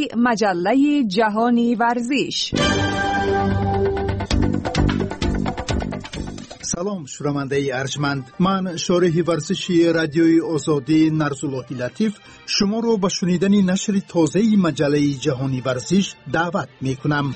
مجله جهانی ورزش. سلام شنونده ارجمند، من شارح ورزشی رادیوی آزادی نرزاللهی لطیف شما رو به شنیدن نشر تازه مجله جهانی ورزش دعوت می کنم.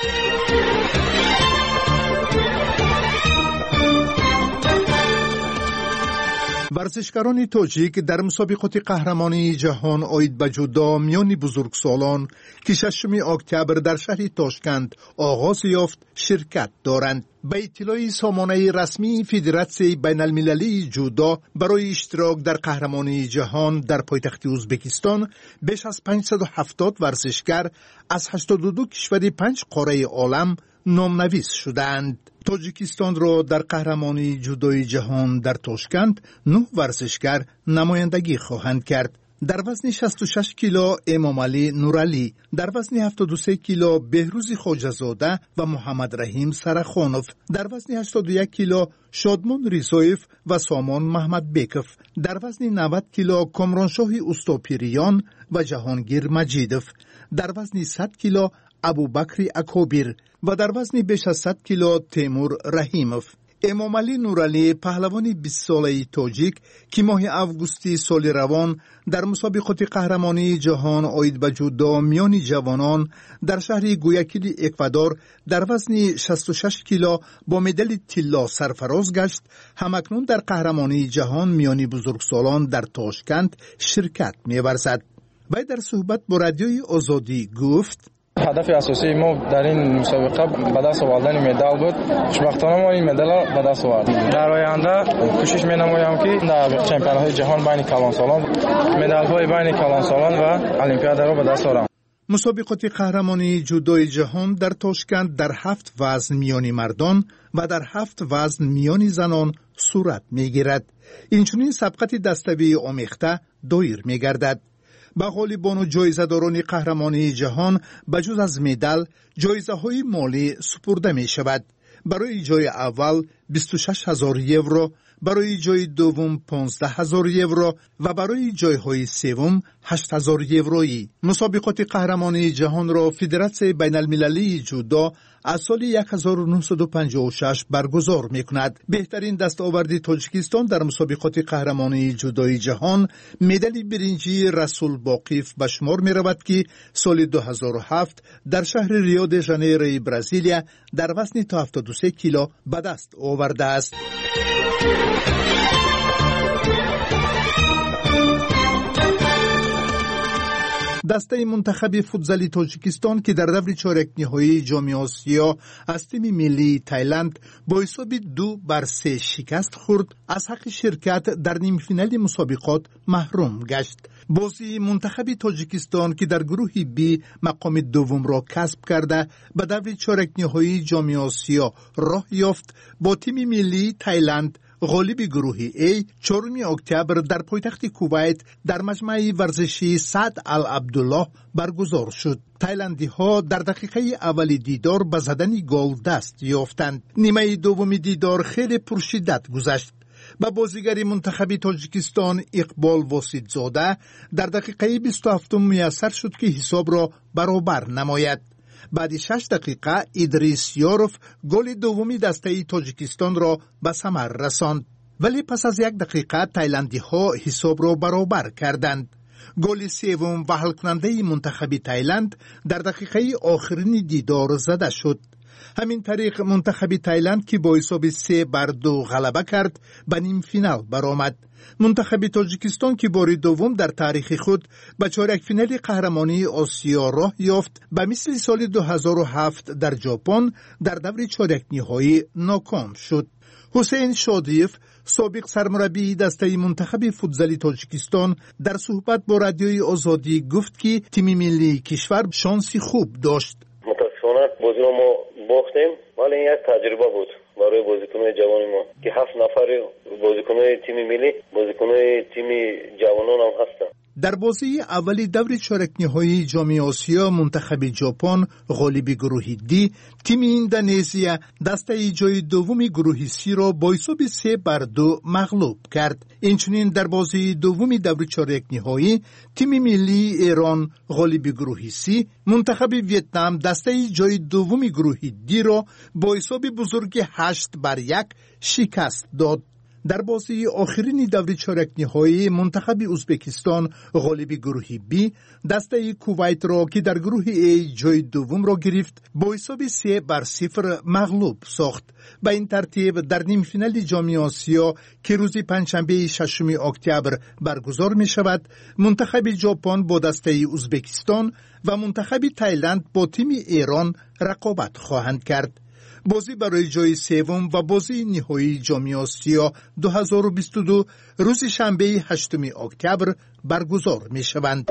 ورزشکاران تاجیک در مسابقات قهرمانی جهان آید به جودو میان بزرگسالان که 6 اکتبر در شهر تاشکند آغاز یافت شرکت دارند. به اطلاع سامانه رسمی فدراسیون بین المللی جودو برای اشتراک در قهرمانی جهان در پایتخت ازبکستان بیش از 570 ورزشکار از 82 کشور 5 قاره عالم نامنویس شدند. تاجیکستان را در قهرمانی جودوی جهان در تاشکند 9 ورزشکار نمایندگی خواهند کرد. در وزن 66 کیلو امام علی نورعلی، در وزن 73 کیلو بهروز خواجه‌زاده و محمد رحیم سرخانوف، در وزن 81 کیلو شادمان ریزایف و سامان محمد بیکف، در وزن 90 کیلو کامرانشاه استاپیریان و جهانگیر مجیدف، در وزن 100 کیلو ابوبکر اکابیر و در وزن بیش از 100 کیلو تیمور رحیموف. امام علی نورعلی پهلوان 20 ساله تاجیک که ماه اوگوستی سال روان در مسابقات قهرمانی جهان آید به جودو میان جوانان در شهر گویاکیل اکوادور در وزن 66 کیلو با مدال طلا سرفراز گشت، همکنون در قهرمانی جهان میان بزرگسالان در تاشکند شرکت می‌ورزد. وی در صحبت با رادیوی آزادی گفت: هدف اساسی ما در این مسابقه به دست آوردن مدال بود. خوشبختانه ما این مدال به دست آوردیم. در آینده کوشش می‌نمایم که در چمپیون‌های جهان بین کلانسالان مدال‌های بین کلانسالان و المپیاد را به دست آورم. مسابقات قهرمانی جودوی جهان در تاشکند در 7 وزن میانی مردان و در 7 وزن میانی زنان صورت می‌گیرد. اینچنین سبقت دسته‌ای آمیخته دایر می‌گردد. به غالبان و جایزه‌داران قهرمانی جهان بجز از مدال جایزه‌های مالی سپرده می شود. برای جای اول 26,000 یورو، برای جای دوم 15,000 یورو و برای جایهای سوم 8,000 یورویی. مسابقات قهرمانی جهان را فدراسیون بین المللی جودو از سال 1956 برگزار می کند. بهترین دستاورد تاجیکستان در مسابقات قهرمانی جودوی جهان مدال برنجی رسول باقیف به شمار می رود که سال 2007 در شهر ریو د ژانیروی برزیلیا در وزن تا 73 کیلو به دست آورده است. دسته منتخب فوتزالی تاجیکستان که در دور چهارک نهایی جام آسیا از تیم ملی تایلند با حساب 2-3 شکست خورد، از حق شرکت در نیم فینال مسابقات محروم گشت. بازی منتخب تاجیکستان که در گروه بی مقام دوم را کسب کرده به دور چهارک نهایی جام آسیا راه یافت، با تیم ملی تایلند غالب گروه A 4 اکتبر در پایتخت کویت در مجمع ورزشی سعد العبدالله برگزار شد. تایلندی ها در دقیقه اول دیدار به زدن گل دست یافتند. نیمه دوم دیدار خیلی پرشدت گذشت. با بازیگر منتخب تاجیکستان اقبال واسطزاده در دقیقه 27 میسر شد که حساب را برابر نماید. بعد 6 دقیقه ادریس یاروف گل دومی دسته تاجیکستان را به ثمر رساند، ولی پس از 1 دقیقه تایلندی ها حساب را برابر کردند. گل سوم و حل کننده منتخب تایلند در دقیقه آخرین دیدار زده شد. همین طریق منتخب تایلند که با حساب 3-2 غلبه کرد به نیم فینال برآمد. منتخب تاجیکستان که بار دوم در تاریخ خود به چهارک فینال قهرمانی آسیا راه یافت، به مثل سال 2007 در ژاپن در دور چهارک نهایی ناکام شد. حسین شادیف سابق سرمربی دسته منتخب فوتزالی تاجیکستان در صحبت با رادیوی آزادی گفت که تیم ملی کشور شانسی خوب داشت. متاسفانه بازی رو ما باختیم، ولی این یک تجربه بود برای بازیکن‌های جوان ما که 7 نفر بازیکن‌های تیم ملی، بازیکن‌های تیم جوانان هم هستند. در بازی اولی دور چهارک نهایی جام آسیا منتخب ژاپن غالب گروه دی تیم اندونزیا دسته جای دوم گروه سی را با حساب 3-2 مغلوب کرد. اینچنین در بازی دومی دور چهارک نهایی تیم ملی ایران غالب گروه سی منتخب ویتنام دسته جای دوم گروه دی را با حساب بزرگ 8-1 شکست داد. در بازی آخرین دور چهارک نهایی منتخب ازبکستان غالب گروه بی دسته کویت را که در گروه ای جای دوم را گرفت با حساب 3-0 مغلوب ساخت. به این ترتیب در نیم فینال جام آسیا که روز پنجشنبه 6 اکتبر برگزار می شود منتخب ژاپن با دسته ازبکستان و منتخب تایلند با تیم ایران رقابت خواهند کرد. بازی برای جای سوم و بازی نهایی جام آسیا 2022 روز شنبه 8 اکتبر برگزار می شوند.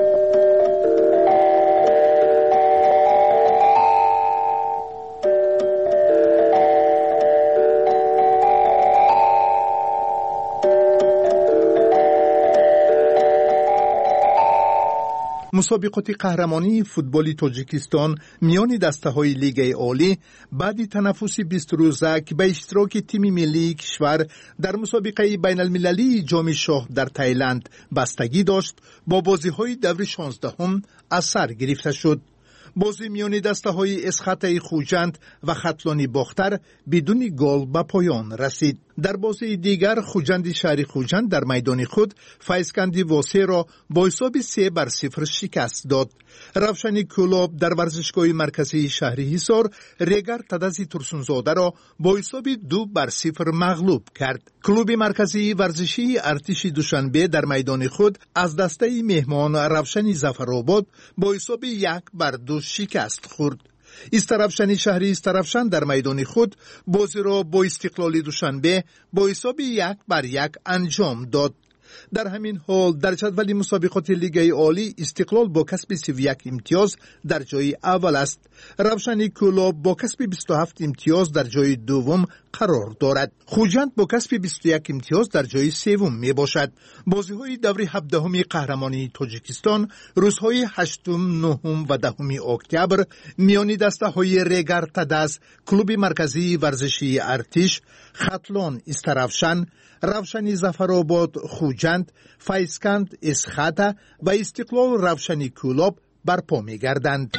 مسابقات قهرمانی فوتبال تاجیکستان میان دسته‌های لیگ عالی بعد تنفس 20 روزه که به اشتراک تیم ملی کشور در مسابقه بین المللی جام شاه در تایلند بستگی داشت با بازی‌های دور 16 از سر گرفته شد. بازی میان دسته‌های اسخط خوجند و خطلانی باختر بدون گل به پایان رسید. در بازی دیگر خوجند شهر خوجند در میدان خود فیضکند واسه را با حساب 3-0 شکست داد. روشن کلوب در ورزشگاه مرکزی شهر حصار ریگر تدزی ترسونزاده را با حساب 2-0 مغلوب کرد. کلوب مرکزی ورزشی ارتش دوشنبه در میدان خود از دسته مهمان روشن ظفرآباد با حساب 1-2 شکست خورد. استرافشن شهری استرافشن در میدان خود بازی را با استقلال دوشنبه با حساب 1-1 انجام داد. در همین حال در جدول مسابقات لیگ عالی استقلال با کسب 31 امتیاز در جای اول است. روشن کلوب با کسب 27 امتیاز در جای دوم قرار دارد. خوجند با کسب 21 امتیاز در جای سوم می باشد. بازی‌های دور 17 قهرمانی تاجیکستان روزهای 8، 9 و 10 اکتبر میان دسته‌های ریگر تدز، کلوب مرکزی ورزشی ارتش، خطلان استرافشن، روشن ظفرآباد خوجند، فیضکند اسخط و استقلال روشن کلوب برپا می‌گردند.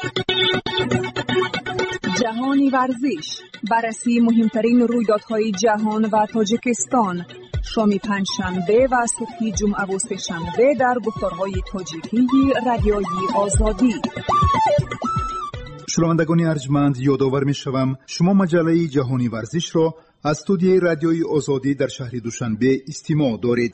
جهانی ورزش، بررسی مهمترین رویدادهای جهان و تاجیکستان، شام پنجشنبه و صبح جمعه و سه‌شنبه در گفتارهای تاجیکی رادیویی آزادی. شنوندگان ارجمند، یادآور می‌شوم شما مجله جهانی ورزش را از استودیوی رادیویی آزادی در شهر دوشنبه استماع دارید.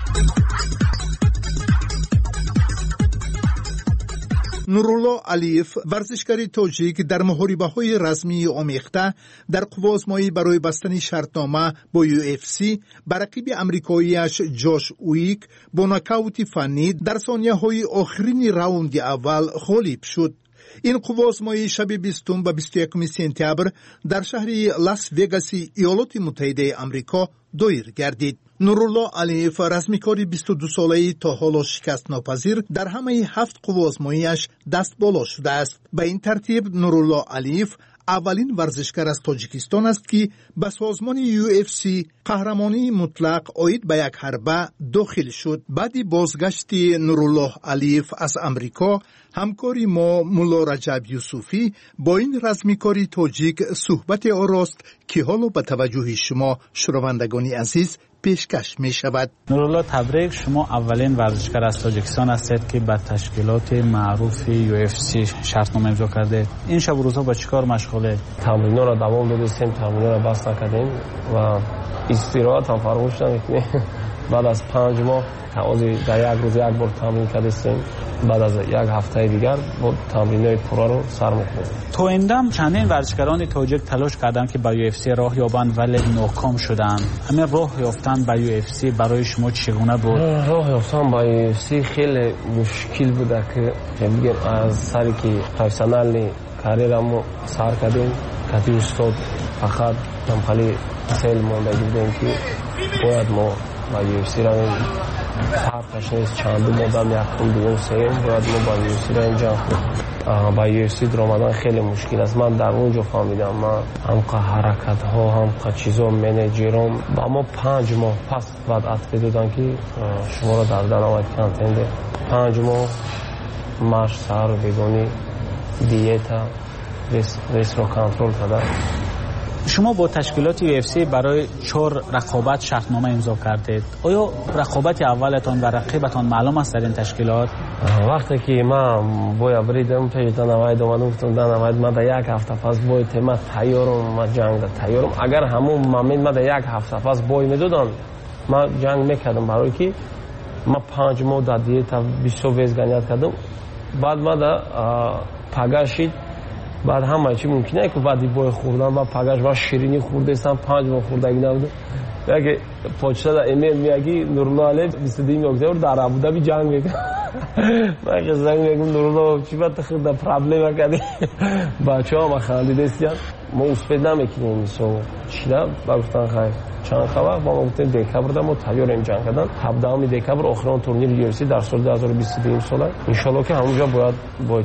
نورالله علیف ورزشکار تاجیک در محاربه‌های رزمی آمیخته در قوازمایی برای بستن شرطنامه با UFC بر رقیب امریکایی‌اش جاش اویک با ناکاوت فنی در ثانیه‌های آخرین راوند اول غالب شد. این قوازمایی شب 20 و 21 سپتامبر در شهر لاس وگاس ایالات متحده آمریکا دایر گردید. نورالله علیف رزمیکار 22 ساله‌ای تا حالا شکست ناپذیر در همه 7 قوازمایی‌اش دست بالا شده است. به این ترتیب نورالله علیف اولین ورزشکار از تاجیکستان است که به سازمان UFC قهرمانی مطلق عاید به یک حربه داخل شد. بعد بازگشت نورالله علیف از امریکا، همکاری ما مولا رجب یوسفی با این رزمیکاری تاجیک صحبت آراست که حالا به توجه شما شنوندگان عزیز پیشکش می شود. نورالله تبریک، شما اولین ورزشکار از تاجیکستان هستید که به تشکیلات معروف UFC شرطنامه امضا کرده. این شب و روزها با چیکار مشغوله؟ تمرین‌ها را دوام دادیم، تمرین‌ها را بس کردیم و استراحت هم فراموش نمی‌کنیم. بعد از 5 ماه در یک روز یک بار تمرین کردیم. بعد از یک هفته دیگر با تمرین‌های پورا رو سر می‌کنیم. تو ایندم چندین ورزشکاران تاجیک تلاش کردند که به UFC راه یابند ولی ناکام شدند. همین راه یافتن به UFC برای شما چگونه بود؟ راه یافتن به UFC خیلی مشکل بود که میگم از سری که پروفسیونال کاریرمو سر کردیم که استاد فقط هم خالی سیل مونده بودیم که باید ما با UFC رویم فرقش نیست چند مدام یکم دوم سوم باید ما با UFC را اینجا با UFC درآمدن خیلی مشکل است. من در اونجا فهمیدم من هم حرکت ها هم چیزا منیجرم با ما 5 ماه پس وعدت دادن که شما را در درآمد کانتنت 5 ماه ماش سر بگونی دیتا ریس رو کنترل کردن. شما با تشکیلات UFC برای 4 رقابت شرطنامه امضا کردید. آیا رقابت اولتان و رقیبتان معلوم است در این تشکیلات؟ وقتی که من باید بریدم پیش دنوید اومدم گفتم دنوید من در 1 هفته پس باید من تیارم من جنگ تیارم. اگر همون مامین من در 1 هفته پس باید میدادن من جنگ میکردم برای که من 5 ماه در دیتا 20 ویز گنیت کردم. بعد من در پگشید بعد همه چی ممکنه که بعدی بای خوردم و پگش و شیرینی خورده استم 5 ماه خوردگی نبوده. اگه پاچتا در ایمیل میگی نورالله علیه 22 اکتبر در ابوظبی جنگ میکنه. من که زنگ میگم نورالله چی باید تخیل در پرابلم کردی بچه ها ما خندیده استیان ما اصفید نمیکنیم سو چیده بگفتن خیلی چند خواهد با ما گفتیم دکبر در ما تیار این جنگ کردن 17 دکبر آخران تورنیر UFC در سال 2022 ساله انشالله که همونجا باید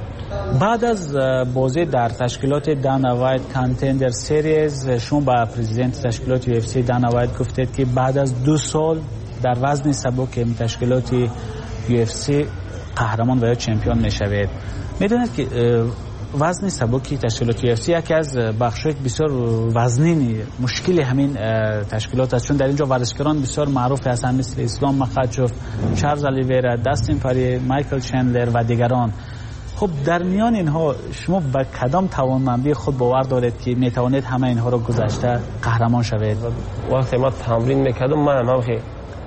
بعد از بازی در تشکیلات دانا وایت کانتندر سریز شما با پرزیدنت تشکیلات UFC دانا وایت گفتید که بعد از 2 سال در وزن سبک تشکیلات UFC قهرمان و یا چمپیون میشوید. میدونید که وزن سبکی تشکیلات UFC یکی از بخش‌های بسیار وزنی مشکل همین تشکیلات است، چون در اینجا ورزشکاران بسیار معروف هستند مثل اسلام مخاچوف، چارلز الیویرا، داستین پاری، مایکل چندلر و دیگران. خب در میان اینها شما به کدام توانمندی خود باور دارید که میتوانید همه اینها رو گذشته قهرمان شوید؟ وقتی ما تمرین میکردم من خیلی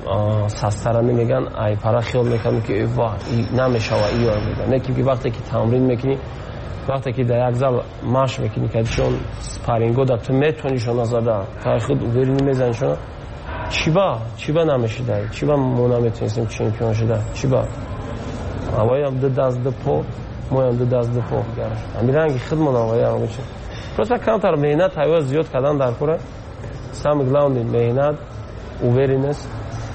سسترانی میگن ای پرا خیال میکنم که واه نمیشه و ایار میگن نه که وقتی که تمرین میکنی وقتی که در یک زل ماش میکنی که چون سپارینگو در تو میتونی شما زده که خود اوبرینی میزن شما چی با نمیشه داری چی با ما نمیتونستیم چمپیون شده چی با اوای هم دست پو مویم دست پو گرش همین رنگی خدمون اوای هم میشه پس کانتر مهنت های زیاد کردن در کوره سام گلاوندی مهنت اوبرینس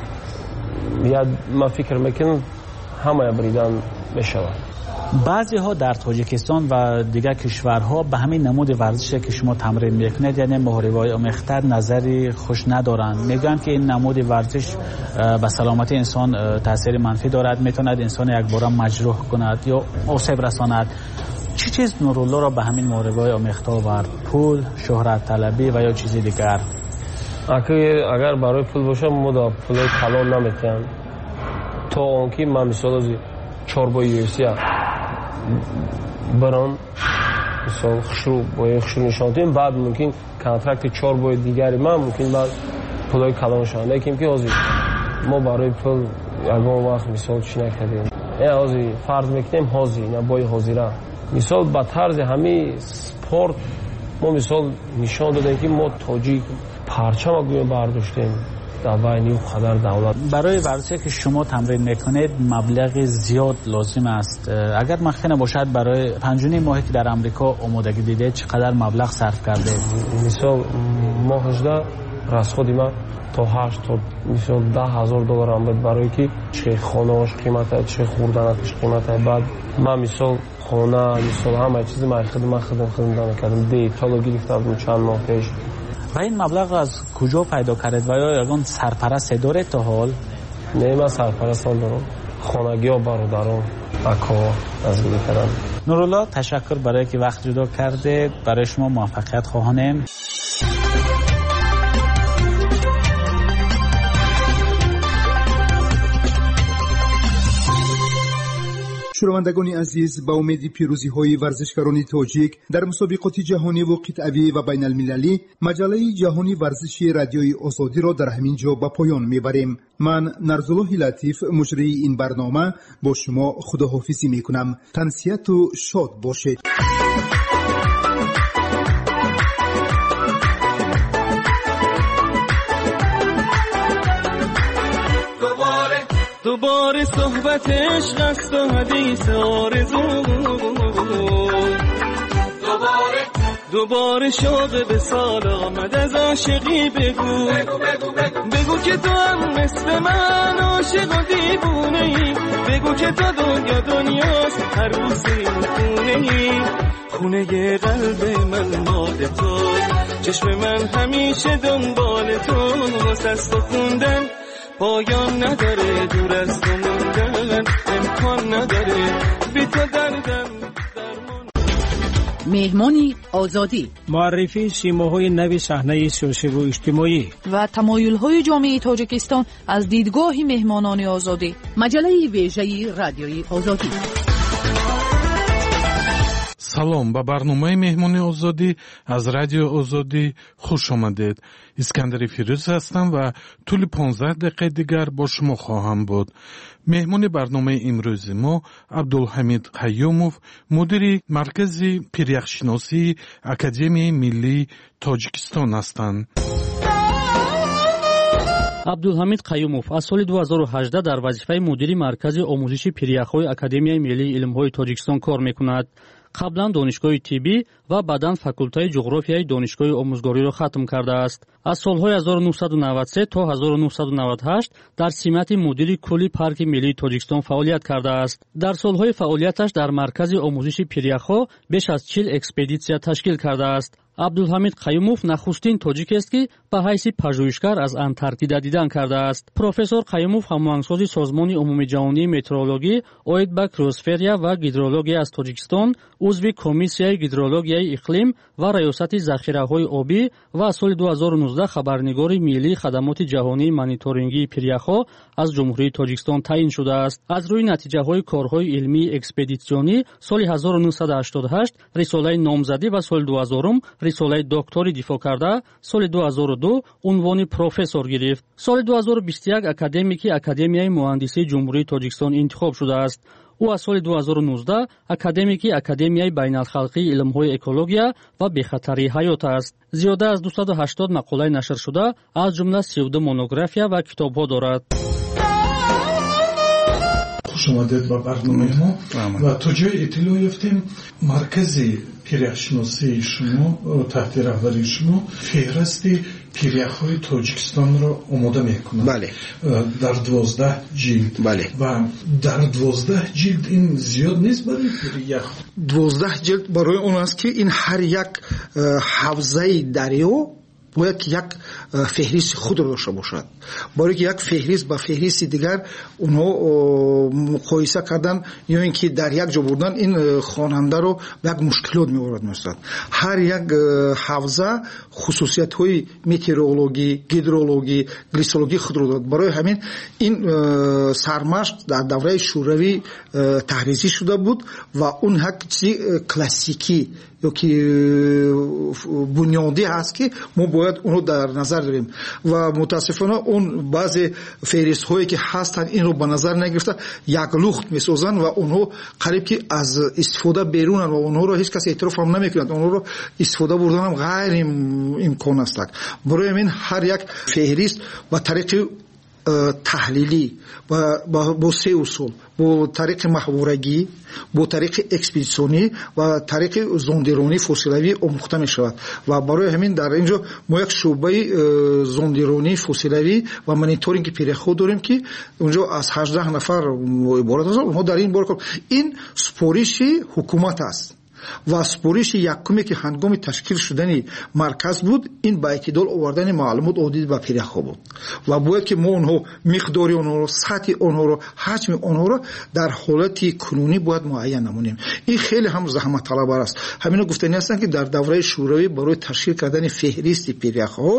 یا ما فکر میکنم همه بریدن بشود. بعضی ها در تاجیکستان و دیگر کشورها به همین نمود ورزشی که شما تمرین میکنید یعنی محاربه‌های آمیخته نظری خوش ندارند. میگن که این نمود ورزش به سلامتی انسان تاثیر منفی دارد، میتواند انسان یک بار مجروح کند یا آسیب رساند. چه چیز نورالله را به همین محاربه‌های آمیخته آورد؟ پول، شهرت طلبی و یا چیزی دیگر؟ اگر برای پول باشه ما دا پولای کلان نمیتیم تا اونکی من مثال از 4 بای UFC بران مثال خشرو نشان دیم بعد ممکن کنترکت 4 بای دیگری من ممکن بعد پولای کلان شان لیکن که ازی ما برای پول یکم وقت مثال چی نکردیم ازی فرض میکنیم هازی نه بای هازی را مثال با طرز همه سپورت ما مثال نشان دادیم که ما تاجیک پرچم اگه برداشتیم دوایی و خدر دولت. برای ورزشی که شما تمرین میکنید مبلغ زیاد لازم است. اگر مخفی نباشد برای 5.5 ماهی که در امریکا آمادگی دیده چقدر مبلغ صرف کرده؟ مثال ماه 18 راسخودی ما تا 8 تا مثال $10,000 هم بود برای که چه خانه‌اش قیمت چه خوردنش قیمت بعد من مثال خانه مثال همه چیز ما خدمت کردم دیتا گرفتم چند ماه پیش. و این مبلغ از کجا پیدا کردید و یا یگان سرپرست داره تا حال؟ نه من سرپرست دارم خانگی ها برادران اکا از گلی کردم. نورالله تشکر برای که وقت جدا کرده. برای شما موفقیت خواهانم. شنوندگان عزیز با امید پیروزی های ورزشکاران تاجیک در مسابقات جهانی و قطعی و بین المللی مجله جهانی ورزشی رادیوی آزادی را در همین جا به پایان میبریم. من نرزالله لطیف مجری این برنامه با شما خداحافظی میکنم. تنسیت و شاد باشید. دوباره صحبت عشق است و حدیث آرزو دوباره شوق به سال آمد از عاشقی بگو بگو که تو هم مثل من عاشق و دیوونه ای بگو که تا دنیاست هر روزی خونه ای خونه قلب من مال تو چشم من همیشه دنبال تو واسه است و خوندن پایان نداره دور از تو موندن امکان نداره بی تو دردم مهمانی آزادی معرفی شیماهای نوی صحنه سیاسی و اجتماعی و تمایل‌های جامعه تاجیکستان از دیدگاه مهمانان آزادی مجله ویژه رادیوی آزادی. салом ба барномаи меҳмони озодӣ аз радиои озодӣ хуш омадед. искандари фирӯз ҳастам ва тӯли 15 дақиқаи дигар бо шумо хоҳам буд. меҳмони барномаи имрӯзи мо абдулҳамид қайюмов, мудири маркази пиряхшиносии академияи миллии тоҷикистон ҳастанд. абдулҳамид қайюмов аз соли 2018 дар вазифаи мудири маркази омӯзиши пиряхҳои академияи миллии илмҳои тоҷикистон кор мекунад. қаблан донишгоҳи тиббӣ ва баъдан факултаи ҷуғрофияи донишгоҳи омӯзгориро хатм кардааст. аз солҳои 1993 то 1998 дар симати мудири кулли парки миллии тоҷикистон фаъолият кардааст. дар солҳои фаъолияташ дар маркази омӯзиши пиряхҳо беш аз 40 экспедитсия ташкил кардааст. абдулҳамид қайюмов нахустин тоҷикест ки ба ҳайси пажӯҳишгар аз антарктида дидан кардааст. профессор қайюмов ҳамоҳангсози созмони умумиҷаҳонии метеорологӣ оид ба криосферия ва гидрология аз тоҷикистон, узви комиссияи гидрологияи иқлим ва раёсати захираҳои обӣ ва аз соли 2019 хабарнигори миллии хадамоти ҷаҳонии мониторингии пиряхҳо аз ҷумҳурии тоҷикистон таъин шудааст. аз рӯи натиҷаҳои корҳои илмии экспедитсионӣ соли 1988 рисолаи номзадӣ ва соли 2000 рисолаи доктори дифоъ карда, соли 2002 унвони профессор гирифт. соли 2021 академики академияи муҳандисии ҷумҳурии тоҷикистон интихоб шудааст. ӯ аз соли 2019 академики академияи байналхалқии илмҳои экология ва бехатарии ҳаёт аст. зиёда аз 280 мақолаи нашр шуда, аз ҷумла 32 монография ва китобҳо дорад. хуш омадед ба барномаи мо ва то ҷои иттилоъ ёфтем маркази пиряхшиносии шумо таҳти раҳбарии шумо феҳристи пиряхҳои тоҷикистонро омода мекунад. бале. дар 12 ҷилд. бале. ва дар 12 ҷилд ин зиёд нест барои пирях? 12 ҷилд барои он аст ки ин ҳар як ҳавзаи дарё бояд ки як феҳристи худро дошта бошад. барое ки як феҳрист ба феҳристи дигар онҳо муқоиса кардан ё ин ки дар як ҷо бурдан ин хонандаро ба як мушкилот меорад меостад. ҳар як ҳавза хусусиятҳои метеорологӣ, гидрологӣ, глисологӣ худро дорад. барои ҳамин ин сармашқ дар давраи шӯравӣ таҳризӣ шуда буд ва он як чизи классикӣ ё ки бунёдӣ ҳаст ки мо бояд онро дар назар дорем ва мутаассифона он баъзе феҳристҳое ки ҳастанд инро ба назар нагирифта як лухт месозанд ва онҳо қариб ки аз истифода берунанд ва онҳоро ҳеҷ кас эътироф ҳам намекунад. онҳоро истифода бурданам ғайри имкон аст. барои ҳамин ҳар як феҳрист ба тариқи таҳлилӣ бо се усул, бо тариқи маҳворагӣ, бо тариқи экспедитсионӣ ва тариқи зондиронии фосилавӣ омӯхта мешавад. ва барои ҳамин дар ин ҷо мо як шӯъбаи зондиронии фосилавӣ ва мониторинги пиряхҳо дорем ки унҷо аз 18 нафар иборат аст. онҳо дар ин бор ин супориши ҳукумат аст ва супориши якуме ки ҳангоми ташкил шудани марказ буд, ин ба эътидол овардани маълумот одид ба пиряхҳо буд ва бояд ки мо онҳо миқдори онҳоро, сатҳи онҳоро, ҳаҷми онҳоро дар ҳолати кунунӣ бояд муайян намонем. ин хеле ҳам заҳматталабар аст. ҳамино гуфтанӣ ҳастанд ки дар давраи шӯравӣ барои ташкил кардани феҳристи пиряхҳо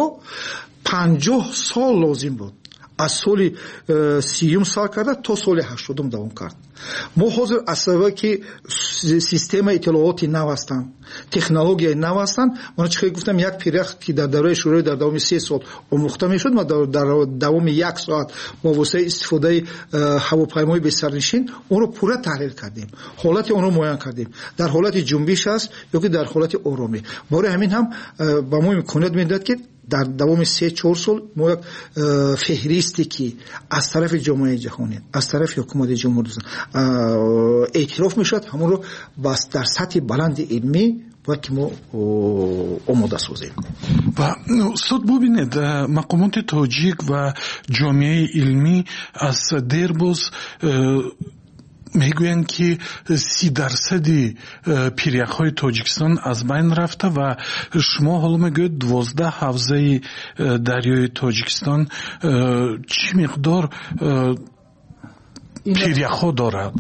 50 сол лозим буд. аз соли 30 сал карда то соли 80 давом кард. мо ҳозир аз сабаби ки системаи иттилооти нав ҳастанд, технологияи нав ҳастанд, ман чӣ гуфтам, як пирях ки дар давраи шӯравӣ дар давоми 3 сол омӯхта мешуд, ма дар давоми 1 соат бо воситаи истифодаи ҳавопаймои бесарнишин онро пурра таҳлил кардем, ҳолати онро муайян кардем, дар ҳолати ҷунбиш аст ё ки дар ҳолати оромӣ. барои ҳамин ҳам ба мо имконият медиҳад ки дар давоми 3-4 сол мо як феҳристе ки аз тарафи ҷомеаи ҷаҳонӣ, аз тарафи ҳукумати ҷумҳурӣ эътироф мешавад, ҳамонро дар сатҳи баланди илмӣ باید که ما آماده سازیم. و استاد ببینید مقامات تاجیک و جامعه علمی از دیر باز میگویند که 30% پیریخ‌های تاجیکستان از بین رفته و شما حالا میگوید 12 حوزه دریای تاجیکستان چی مقدار پیریخ‌ها دارد؟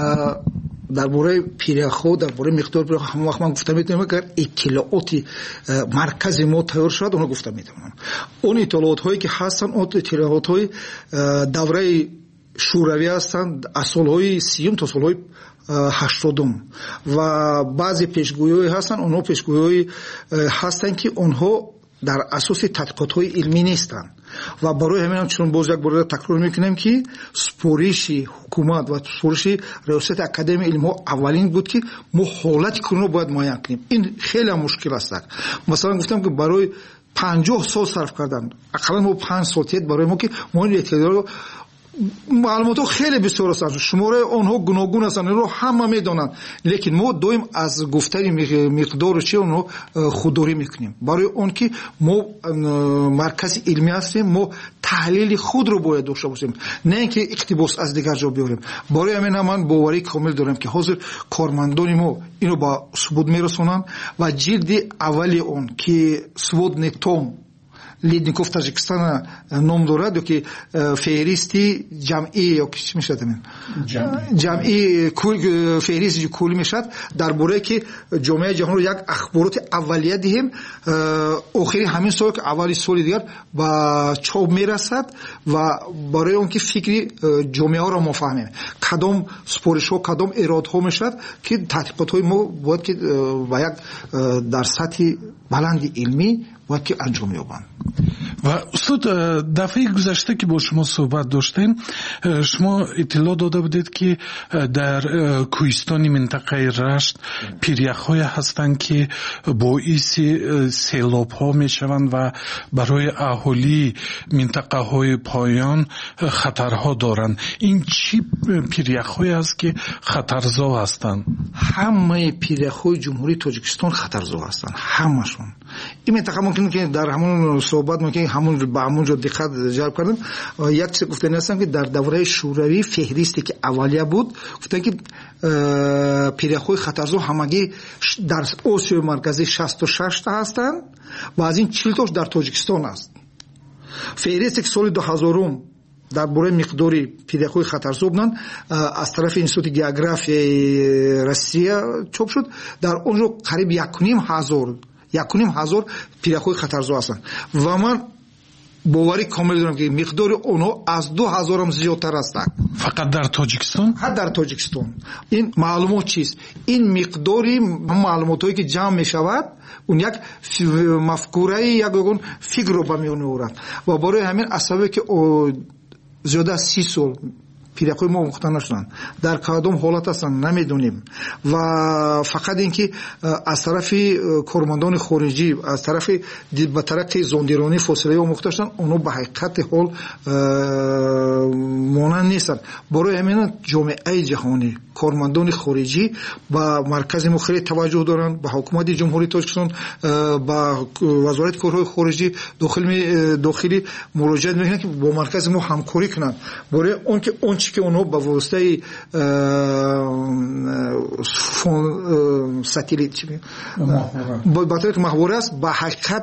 درباره پیریخ‌ها، درباره مقدار همون وقت من گفتم میتونم اگر اطلاعات مرکز ما تیار شد اونو گفتم میتونم. اون اطلاعات هایی که هستن اون اطلاعات های دوره شوروی هستند از سالهای 30 تا سالهای 80 و بعضی پیشگویی هستند اونها پیشگویی هستند که اونها در اساس تحقیقات‌های علمی نیستند و برای همین هم چون باز یک بار تکرار میکنم که سپارش حکومت و سپارش ریاست اکادمی علم ها اولین بود که ما حالت کنون رو باید معاین کنیم. این خیلی مشکل است. مثلا گفتم که برای 50 سال صرف کردن اقلا ما 5 سال تیت برای ما که ما این اطلاعات معلومات خیلی بسیار است، شماره آنها گوناگون هستند رو همه میدونن، لیکن ما دویم از گفتن مقدار چی اونو خودداری میکنیم. برای اون که ما مرکز علمی هستیم ما تحلیل خود رو باید داشته باشیم، نه اینکه اقتباس از دیگر جا بیاریم. برای همین من باوری کامل دارم که حاضر کارمندان ما اینو با ثبوت میرسونن و جلد اولی اون که سودنتوم لیدنیکوف تاجیکستان نام دارد که فهرستی جمعی یا چی میشه جمعی فهرستی کلی میشد درباره که جامعه جهان رو یک اخبارات اولیه دهیم آخری همین سال که اولی سال دیگر با چوب میرسد و برای اون که فکری جامعه ها رو مفهمیم کدام سپارش ها کدام ارائه ها میشد که تحقیقات های ما باید که با یک در سطح بلند علمی باید که انجام یابند. و استاد دفعه گذشته که با شما صحبت داشتیم شما اطلاع داده بودید که در کوهستان منطقه رشت پیریخ‌های هستند که باعث سیلاب‌ها میشوند و برای اهالی منطقه های پایان خطرها دارند. این چی پیریخ‌های است که خطرزا هستند؟ همه پیریخ‌های جمهوری تاجیکستان خطرزا هستند، همشون. این منطقه ممکنه که در همون صحبت ممکنه همون به همونجا دقت جلب کردم. یک چیز گفتن هستم که در دوره شوروی فهرستی که اولیه بود گفتن که پیریخ‌های خطرزا همگی در آسیای مرکزی 66 تا هستند و از این 40 تاش در تاجیکستان است. فهرستی که سال 2000 در باره مقداری پیریخ‌های خطرزا بودن از طرف انستیتوت گئوگرافی روسیه چاپ شد، در اونجا قریب 1,500 پیریخ‌های خطرزا هستند و من باوری کامل دارم که مقدار اونها از 2,000 هم زیادتر هستند. فقط در تاجیکستان؟ حتی در تاجیکستان. این معلومات چیست؟ این مقداری معلوماتی که جمع می شود اون یک مفکوره یک فکر رو به میان آورد و برای همین اسبابی که زیاده از 30 سال پیریخ‌های ما مختار نشدن در کدام حالت هستن نمیدونیم و فقط اینکه از طرف کارمندان خارجی از طرف به طرف زندیرانی فاصله ها مختار شدن اونو به حقیقت حال مانند نیستن. برای همین جامعه جهانی کارمندان خارجی با مرکز ما خیلی توجه دارن، به حکومت جمهوری تاجیکستان با وزارت کارهای خارجی داخلی مراجعه میکنن که با مرکز ما همکاری کنن برای اون که اون چی که اونها با واسطه ساتلیت چی با طریق محوره است به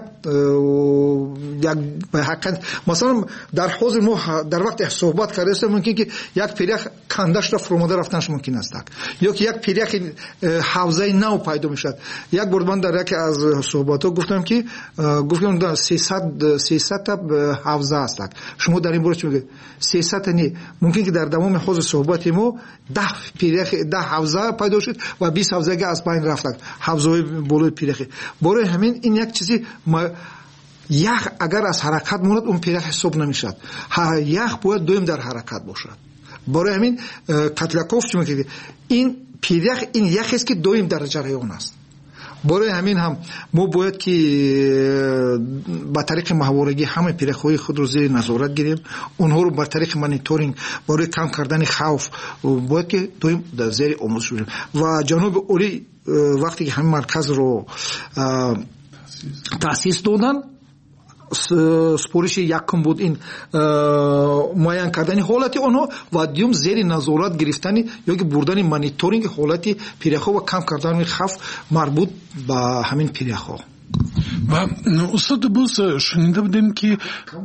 حقیقت مثلا در حاضر ما در وقت صحبت کردیم ممکن که یک پیریخ کندش را فرموده رفتنش ممکن است یا که یک پیریخ حوزه نو پیدا میشد. یک بار من در یکی از صحبت‌ها گفتم که گفتم 300 تا حوزه است. شما در این باره چی میگید؟ 300 نه، ممکن که در تمام حوزه صحبت ما 10 پیریخ 10 حوزه پیدا شد و 20 حوزه از بین رفت. حوزه بالای پیریخ. برای همین این یک چیزی یخ اگر از حرکت ماند اون پیریخ حساب نمیشد. یخ باید دویم در حرکت باشد. برای همین کتلکوف چی میگه این پیریخ این یخی است که دویم در جریان است برای همین هم ما باید که با طریق محورگی همه پیره‌های خود رو زیر نظارت گیریم، اونها رو با طریق مانیتورینگ برای کم کردن خوف باید که دویم در زیر آموزش بگیریم. و جناب عالی وقتی که همین مرکز رو تأسیس دادن، سپورش یکم بود این معین کردن حالت آنها و دوم زیر نظارت گرفتن یا که بردن مانیتورینگ حالت پیره‌ها و کم کردن خوف مربوط به همین پیره‌ها. و استاد باز شنیده بودیم که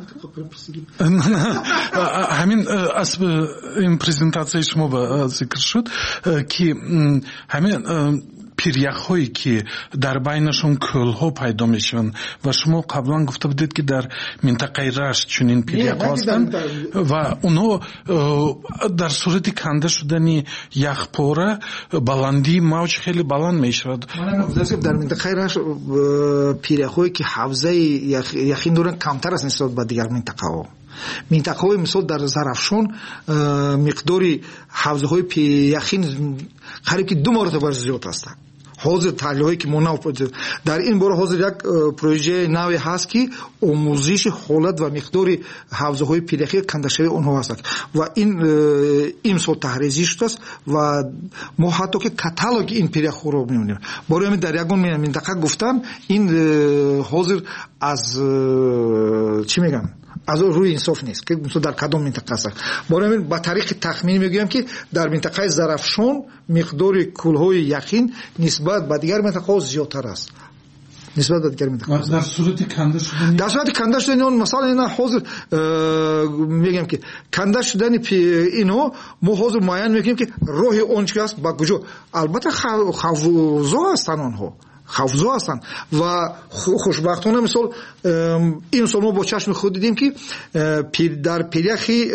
همین از این پریزنتاسیون شما با ذکر شد که همین پیریخ‌هایی که در بینشون کل‌ها پیدا میشن و شما قبلا گفته بودید که در منطقه رشت چنین پیریخ‌ها هستند و اونها در صورت کنده شدن یخپاره بلندی موج خیلی بلند میشود. در منطقه رشت پیریخ‌هایی که حوزه یخین دارن کمتر است نسبت به دیگر منطقه‌ها. منطقه‌های مثل در زرافشان مقداری حوزه‌های یخین قریب که 2 مرتبه زیاد است. حاضر تحلیل‌هایی که ما در این باره حاضر یک پروژه نوی هست که آموزش حالت و مقدار حوزه‌های پیره‌ای کندشوی اونها هست و این سال تحریزی شده است و ما حتی که کاتالوگ این پیره‌ها رو می‌بینیم. برای همین در یگان منطقه گفتم این حاضر از چی میگن از روی انصاف نیست که در کدام منطقه است. برای همین با طریق تخمین میگویم که در منطقه زرافشان مقدار کلهای یخین نسبت به دیگر منطقه زیادتر است. نسبت به دیگر منطقه در صورت کنده شدن کنده شدن اون مثلا اینا حاضر میگم که کنده شدن اینو ما حاضر معین میگیم که راه اون چی است با کجا. البته خوفزا هستن اونها خوفزا هستند و خوشبختانه مثال این سال ما با چشم خود دیدیم که در پیرخی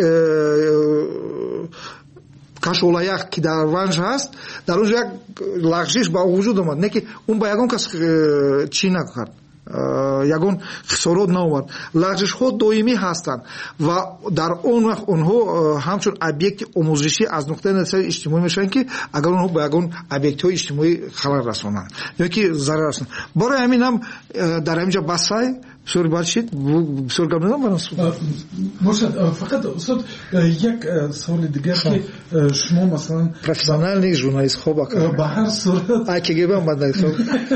کشولایخ که در ونج هست در اونجا یک لغزش با وجود اومد، نه که اون با یگان کس چی نکرد، یگان خسارات ناومد. لغزش ها دائمی هستند و در اون وقت اونها همچون ابیکت آموزشی از نقطه نظر اجتماعی میشن که اگر اونها با یگان ابیکت های اجتماعی خلل رسونن یا که ضرر رسونن. برای همین هم در اینجا بسای بسیار باشید بسیار گمنام برام باشد. فقط استاد یک سوال دیگر که شما مثلا پروفسیونال نیست ژورنالیست خوب به هر صورت اگه گیبم بعد نیست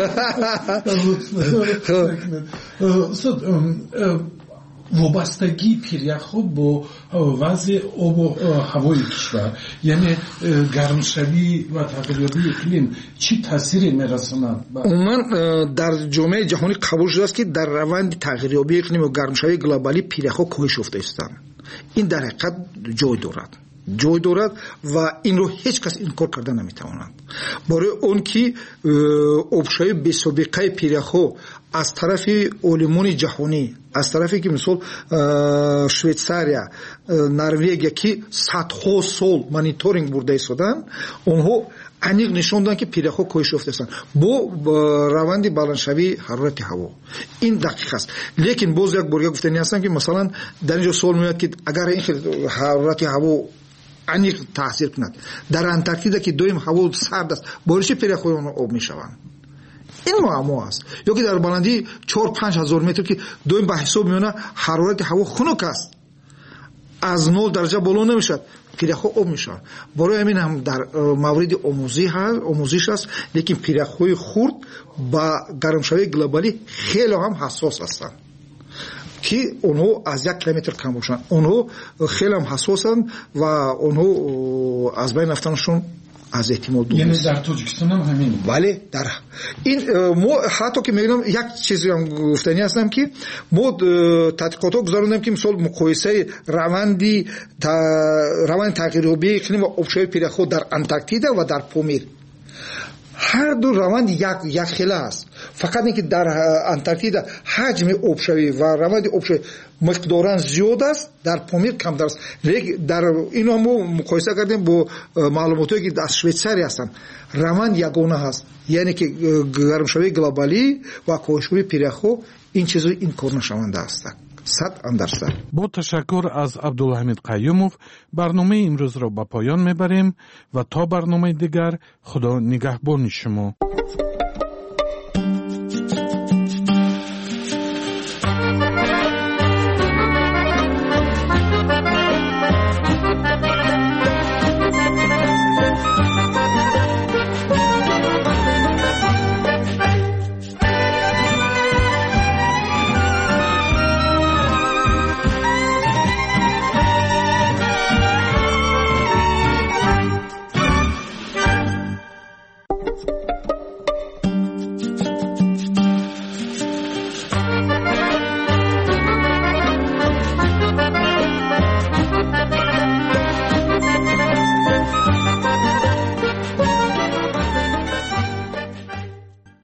استاد وابستگی پیریخ‌ها با وضع آب و هوای کشور یعنی گرمشوی و تغییریابی اقلیم چی تاثیری میرساند؟ من در جامعه جهانی قبول شده است که در روند تغییریابی اقلیم و گرمشوی گلوبالی پیریخ‌ها کاهش یافته هستند. این در حقیقت جای دارد و این رو هیچ کس انکار کرده نمیتواند. برای اون که افزایش بی‌سابقه پیریخ‌ها از طرف علمان جهانی، از طرفی که مثل شویتساریا، نروژ که صدها سال مانیتورینگ برده ایستادن، اونها انیق نشون دادن که پیره‌ها کاهش یافته هستند با روند بلندشوی حرارت هوا. این دقیق است. لیکن باز یک بار گفتنی هستم که مثلا در اینجا سوال میاد که اگر این حرارت هوا انیق تاثیر کند در انتارکتیدا که دویم هوا سرد است، بارش پیره‌ها اون آب میشوند. این معما است. یا که در بلندی 4-5 هزار متر که دویم به حساب میونه حرارت هوا خنک است، از 0 درجه بالا نمیشد، پیره‌ها آب میشن. برای همین هم در مورد آموزش است، لیکن پیره‌های خرد با گرمشوی گلوبالی خیلی هم حساس هستند که اونها از 1 کیلومتر کم باشن. اونها خیلی هم حساسند و اونها از بین رفتنشون از احتمال دور یعنی در تاجیکستان هم همین. بله در این ما حتی که میگم یک چیزی هم گفتنی هستم که ما تحقیقات گذاروندیم که مثلا مقایسه روند تغییریابی اقلیم و آبشوی پیره‌ها در انتارکتیدا و در پامیر، هر دو روند یک خیلی است. فقط اینکه در انتارکتیدا حجم آبشوی و روند آبشوی مقدارن زیاد است، در پامیر کمتر است. در اینو ما مقایسه کردیم با معلوماتی که از شویتساری هستند، روند یگانه هست، یعنی که گرمشوی گلوبالی و کاهش پیره‌ها این چیزا این کار نشونده است. 100%. با تشکر از عبدالحمید قیومов برنامه امروز را به پایان میبریم و تا برنامه دیگر خدا نگهبان شما.